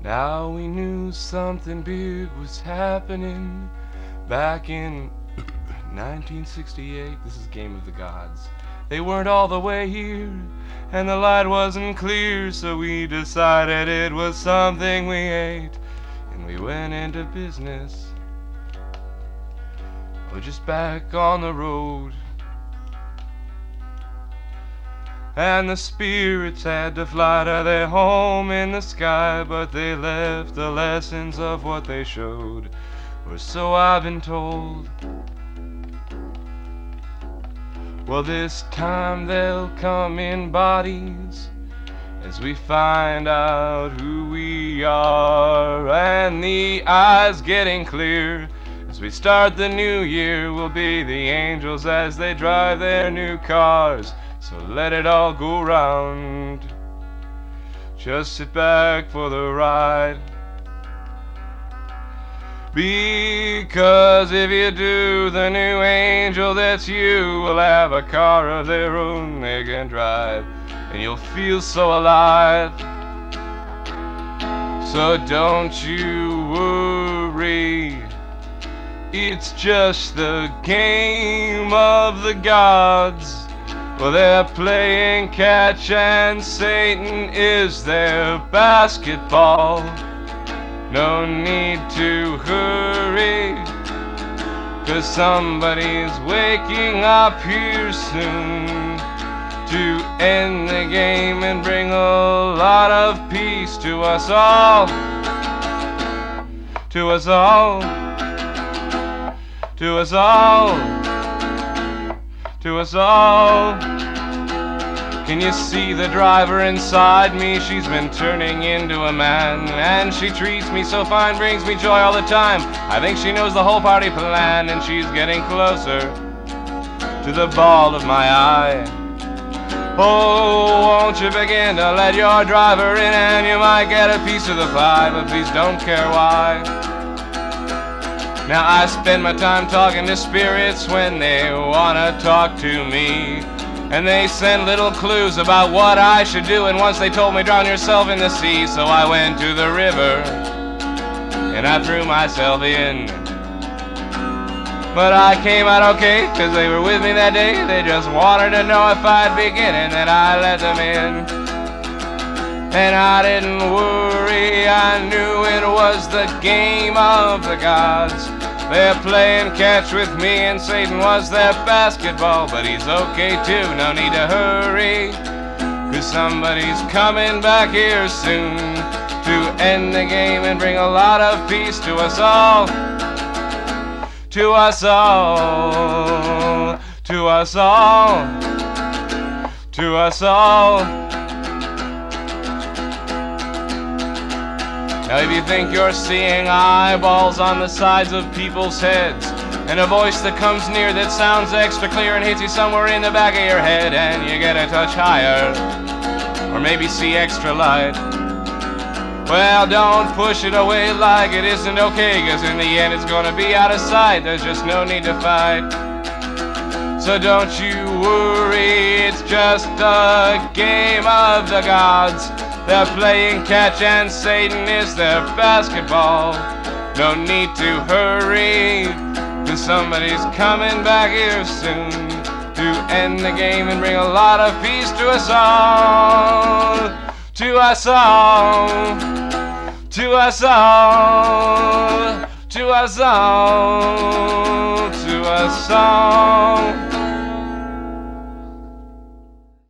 Now we knew something big was happening back in 1968. This is Game of the Gods. They weren't all the way here, and the light wasn't clear, so we decided it was something we ate, and we went into business. We're just back on the road, and the spirits had to fly to their home in the sky, but they left the lessons of what they showed, or so I've been told. Well, this time they'll come in bodies as we find out who we are, and the eyes getting clear as we start the new year will be the angels as they drive their new cars. So let it all go round. Just sit back for the ride. Because if you do, the new angel that's you will have a car of their own they can drive, and you'll feel so alive. So don't you worry, it's just the game of the gods. Well, they're playing catch and Satan is their basketball. No need to hurry, 'cause somebody's waking up here soon to end the game and bring a lot of peace to us all. To us all. To us all. To us all. Can you see the driver inside me? She's been turning into a man, and she treats me so fine, brings me joy all the time. I think she knows the whole party plan, and she's getting closer to the ball of my eye. Oh, won't you begin to let your driver in, and you might get a piece of the pie, but please don't care why. Now I spend my time talking to spirits when they wanna talk to me, and they send little clues about what I should do, and once they told me drown yourself in the sea. So I went to the river and I threw myself in, but I came out okay, 'cause they were with me that day. They just wanted to know if I'd begin, and then I let them in. And I didn't worry, I knew it was the game of the gods. They're playing catch with me, and Satan was their basketball, but he's okay too, no need to hurry, 'cause somebody's coming back here soon to end the game and bring a lot of peace to us all. To us all. To us all. To us all. Now if you think you're seeing eyeballs on the sides of people's heads, and a voice that comes near that sounds extra clear and hits you somewhere in the back of your head, and you get a touch higher, or maybe see extra light, well, don't push it away like it isn't okay, 'cause in the end it's gonna be out of sight. There's just no need to fight. So don't you worry, it's just a game of the gods. They're playing catch and Satan is their basketball. No need to hurry, 'cause somebody's coming back here soon to end the game and bring a lot of peace to us all. To us all. To us all. To us all. To us all.